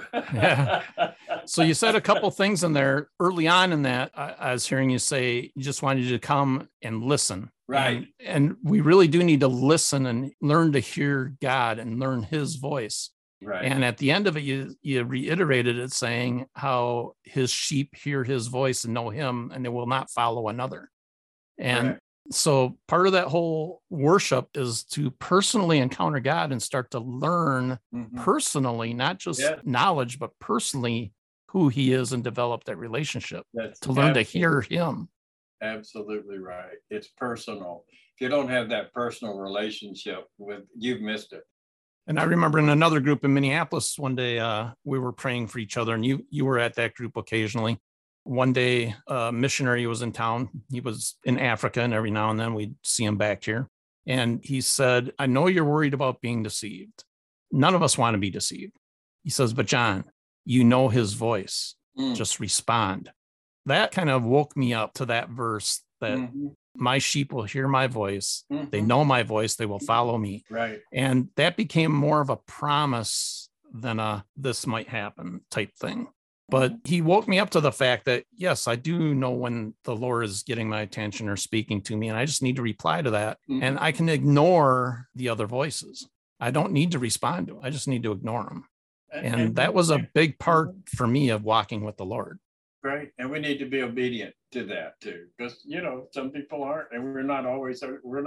Yeah. So you said a couple things in there early on in that. I was hearing you say you just wanted you to come and listen. Right. And we really do need to listen and learn to hear God and learn his voice. Right. And at the end of it, you reiterated it saying how his sheep hear his voice and know him, and they will not follow another. And right. So part of that whole worship is to personally encounter God and start to learn personally, not just knowledge, but personally who he is and develop that relationship. To learn to hear him. Absolutely right. It's personal. If you don't have that personal relationship you've missed it. And I remember in another group in Minneapolis, one day we were praying for each other, and you were at that group occasionally. One day, a missionary was in town. He was in Africa, and every now and then we'd see him back here. And he said, I know you're worried about being deceived. None of us want to be deceived. He says, but John, you know his voice. Just respond. That kind of woke me up to that verse that my sheep will hear my voice. They know my voice. They will follow me. Right. And that became more of a promise than a this might happen type thing. But he woke me up to the fact that, yes, I do know when the Lord is getting my attention or speaking to me, and I just need to reply to that. And I can ignore the other voices. I don't need to respond to them. I just need to ignore them. And that was a big part for me of walking with the Lord. Right. And we need to be obedient to that too, because, some people aren't, and we're not always,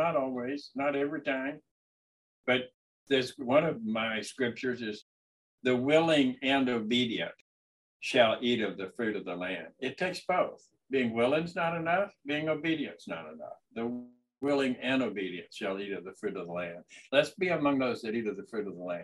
not every time. But there's one of my scriptures is the willing and obedient shall eat of the fruit of the land. It takes both. Being willing is not enough. Being obedient is not enough. The willing and obedient shall eat of the fruit of the land. Let's be among those that eat of the fruit of the land.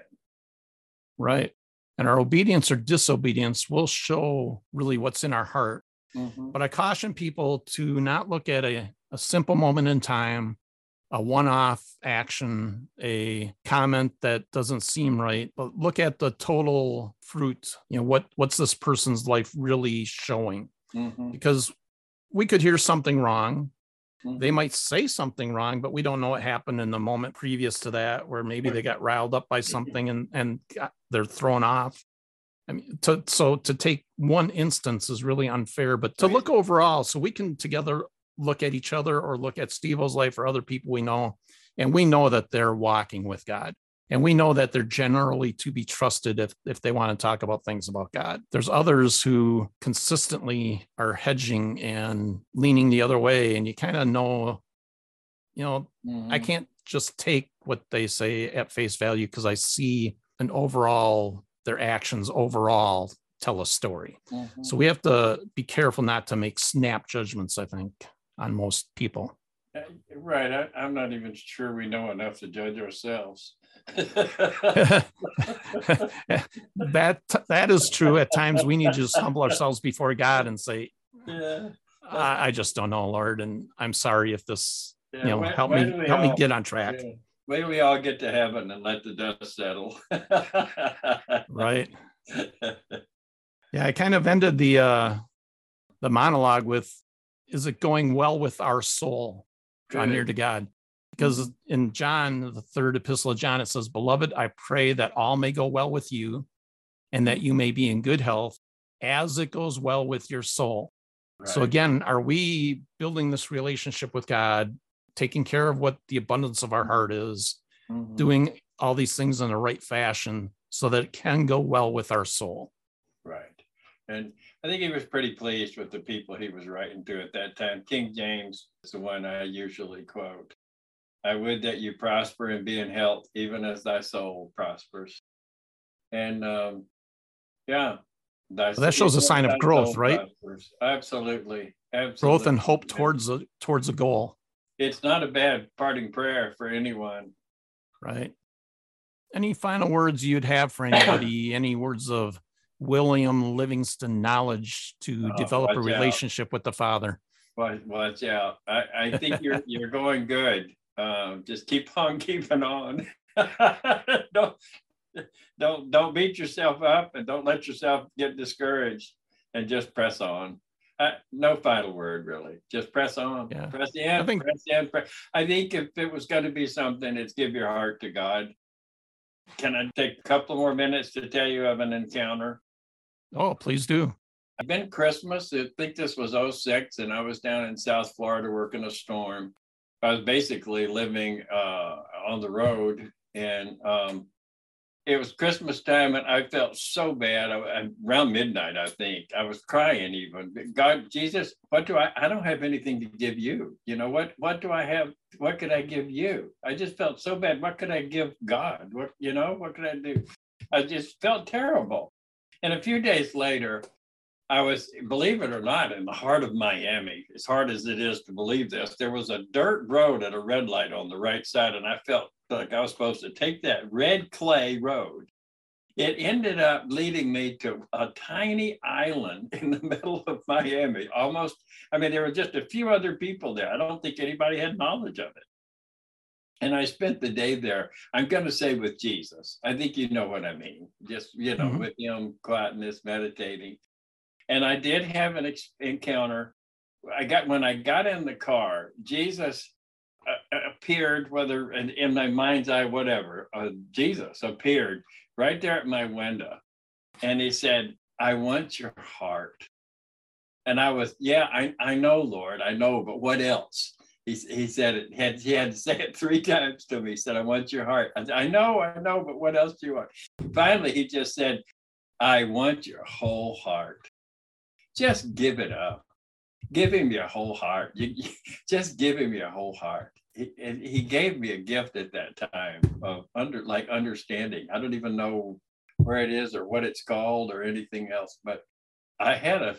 Right. And our obedience or disobedience will show really what's in our heart. But I caution people to not look at a simple moment in time, a one-off action, a comment that doesn't seem right, but look at the total fruit. What's this person's life really showing? Because we could hear something wrong. They might say something wrong, but we don't know what happened in the moment previous to that, where maybe they got riled up by something and they're thrown off. I mean, to take one instance is really unfair, but to look overall, so we can together look at each other or look at Steve-O's life or other people we know, and we know that they're walking with God. And we know that they're generally to be trusted if they want to talk about things about God. There's others who consistently are hedging and leaning the other way. And you kind of know, I can't just take what they say at face value because I see their actions overall tell a story. So we have to be careful not to make snap judgments, I think, on most people. Right. I'm not even sure we know enough to judge ourselves. That is true. At times we need to just humble ourselves before God and say, I just don't know, Lord, and I'm sorry if this help me get on track. Wait till we all get to heaven and let the dust settle. Right. Yeah, I kind of ended the monologue with, is it going well with our soul? Draw near to God. Because in John, the third epistle of John, it says, "Beloved, I pray that all may go well with you and that you may be in good health as it goes well with your soul." Right. So again, are we building this relationship with God, taking care of what the abundance of our heart is, doing all these things in the right fashion so that it can go well with our soul? Right. And I think he was pretty pleased with the people he was writing to at that time. King James is the one I usually quote. "I would that you prosper and be in health, even as thy soul prospers." And that shows a sign of growth, right? Prospers. Absolutely. Growth and hope towards a goal. It's not a bad parting prayer for anyone. Right. Any final words you'd have for anybody? Any words of William Livingston knowledge to develop a relationship with the Father? Watch out. I think you're going good. Just keep on keeping on. Don't beat yourself up, and don't let yourself get discouraged, and just press on. No final word, really. Just press on. Yeah. Press in. I think if it was going to be something, it's give your heart to God. Can I take a couple more minutes to tell you of an encounter? Oh, please do. I've been Christmas. I think this was 2006, and I was down in South Florida working a storm. I was basically living on the road, and it was Christmas time, and I felt so bad. Around midnight, I think I was crying. Even, God, Jesus, what do I don't have anything to give you. You know what do I have? What could I give you? I just felt so bad. What could I give God? What could I do? I just felt terrible. And a few days later, I was, believe it or not, in the heart of Miami. As hard as it is to believe this, there was a dirt road at a red light on the right side, and I felt like I was supposed to take that red clay road. It ended up leading me to a tiny island in the middle of Miami. There were just a few other people there. I don't think anybody had knowledge of it. And I spent the day there, I'm going to say with Jesus. I think you know what I mean. Just, with him, quietness, meditating. And I did have an encounter. When I got in the car, Jesus appeared, whether in my mind's eye, whatever, Jesus appeared right there at my window. And he said, "I want your heart." And I was, I know, Lord, I know, but what else? He said he had to say it 3 times to me. He said, "I want your heart." I know, but what else do you want? Finally, he just said, "I want your whole heart." Just give it up. Give him your whole heart. Just give him your whole heart. He gave me a gift at that time of understanding. I don't even know where it is or what it's called or anything else, but I had and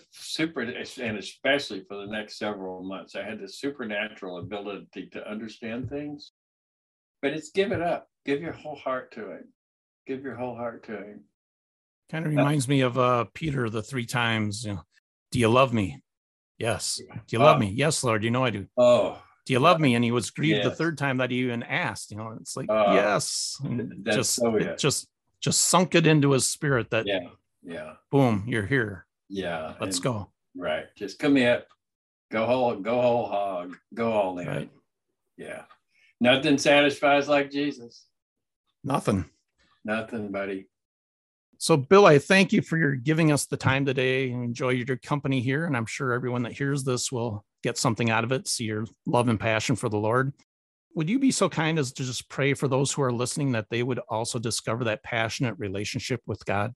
especially for the next several months, I had the supernatural ability to understand things. But it's give it up. Give your whole heart to him. Give your whole heart to him. Kind of reminds me of Peter the 3 times, "Do you love me?" "Yes." "Do you love me?" "Yes, Lord, you know I do." "Oh." "Do you love me?" And he was grieved the 3rd time that he even asked. It's like, yes. And just sunk it into his spirit that, boom, you're here. Yeah. Let's go. Right. Just commit. Go whole hog. Go all in. Right. Yeah. Nothing satisfies like Jesus. Nothing, buddy. So, Bill, I thank you for your giving us the time today and enjoy your company here. And I'm sure everyone that hears this will get something out of it, see your love and passion for the Lord. Would you be so kind as to just pray for those who are listening that they would also discover that passionate relationship with God?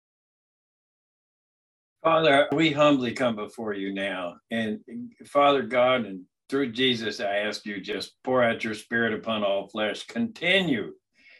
Father, we humbly come before you now. And Father God, and through Jesus, I ask you just pour out your Spirit upon all flesh. Continue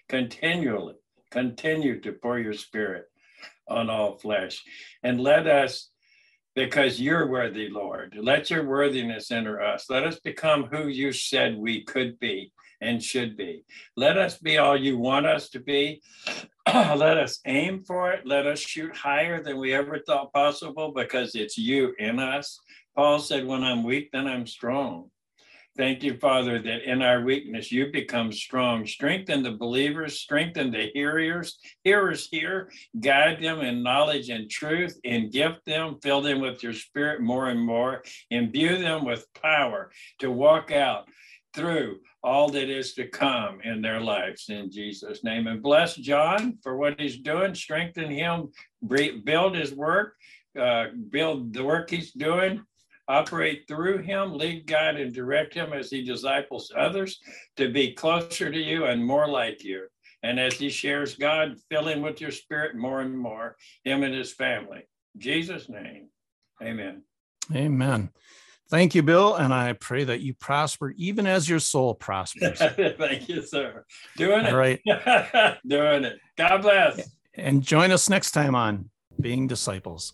to pour your Spirit on all flesh. And let us, because you're worthy, Lord, let your worthiness enter us. Let us become who you said we could be and should be. Let us be all you want us to be. Let us aim for it. Let us shoot higher than we ever thought possible, because it's you in us. Paul said, "When I'm weak, then I'm strong." Thank you, Father, that in our weakness, you become strong. Strengthen the believers, strengthen the hearers here, guide them in knowledge and truth, and gift them, fill them with your Spirit more and more, imbue them with power to walk out through all that is to come in their lives in Jesus' name. And bless John for what he's doing. Strengthen him, build his work, build the work he's doing, operate through him, lead, guide, and direct him as he disciples others to be closer to you and more like you. And as he shares God, fill him with your spirit more and more, him and his family. In Jesus' name, amen. Amen. Thank you, Bill, and I pray that you prosper even as your soul prospers. Thank you, sir. Doing it. All right. Doing it. God bless. And join us next time on Being Disciples.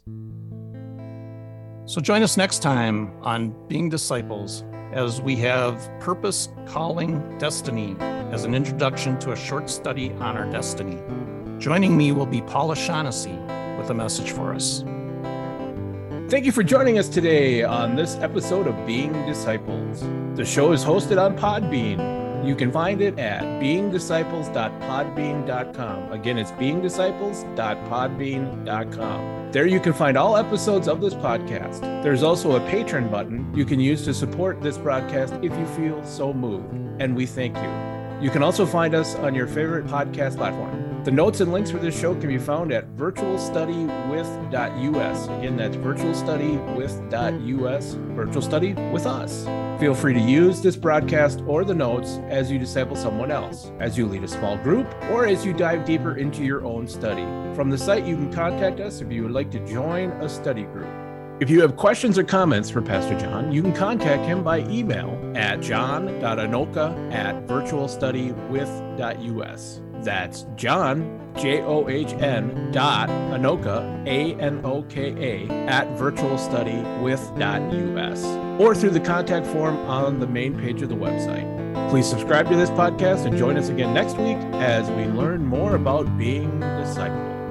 So join us next time on Being Disciples as we have Purpose, Calling, Destiny as an introduction to a short study on our destiny. Joining me will be Paula Shaughnessy with a message for us. Thank you for joining us today on this episode of Being Disciples. The show is hosted on Podbean. You can find it at beingdisciples.podbean.com. Again, it's beingdisciples.podbean.com. There you can find all episodes of this podcast. There's also a Patreon button you can use to support this broadcast if you feel so moved, and we thank you. You can also find us on your favorite podcast platform. The notes and links for this show can be found at virtualstudywith.us. Again, that's virtualstudywith.us, virtual study with us. Feel free to use this broadcast or the notes as you disciple someone else, as you lead a small group, or as you dive deeper into your own study. From the site, you can contact us if you would like to join a study group. If you have questions or comments for Pastor John, you can contact him by email at john.anoka@virtualstudywith.us. That's John, JOHN.Anoka, ANOKA, @virtualstudywith.us, or through the contact form on the main page of the website. Please subscribe to this podcast and join us again next week as we learn more about being disciples.